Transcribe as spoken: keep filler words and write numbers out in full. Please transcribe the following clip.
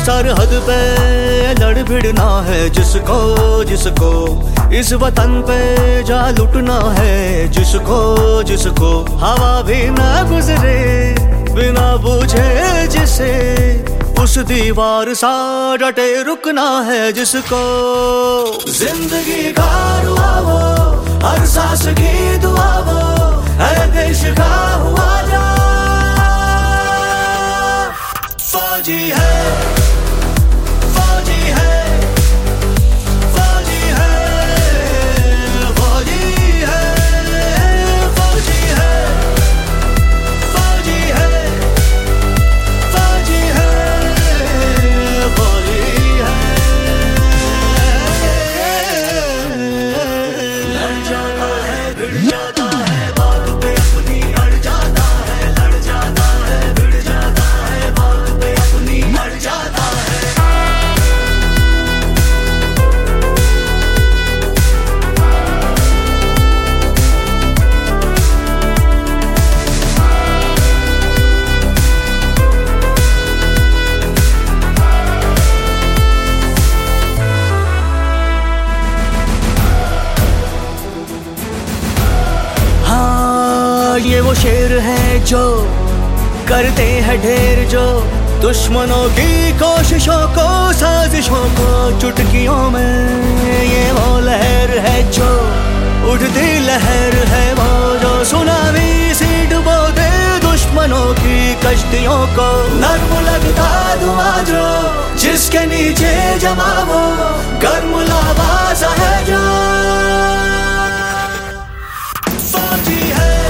सरहद पे लड़ भिड़ना है जिसको जिसको, इस वतन पे जा लुटना है जिसको जिसको। हवा भी ना गुजरे बिना पूछे जिसे, उस दीवार सा डटे रुकना है जिसको। जिंदगी का रुआ वो, हर सांस की दुआ वो, है देश का हुआ जा। फौजी है, फौजी है, फौजी है, फौजी है, फौजी है, फौजी है, फौजी है, फौजी है। लड़ जाता है, भिड़ जाता है, बात पे अपनी अड़ जाता है। लड़ जाता है, भिड़ जाता है, बात पे अपनी अड़ जाता है। हाँ, ये वो शेर है जो करते हैं ढेर, जो दुश्मनों की कोशिशों को साजिशों को चुटकियों में। ये वो लहर है जो उठती लहर है वो, जो सुनामी सी डुबो दे दुश्मनों की कश्तियों को। नर्म लगता धुआं जो जिसके नीचे जमा वो, गर्म लावा सा है जो। फौजी है,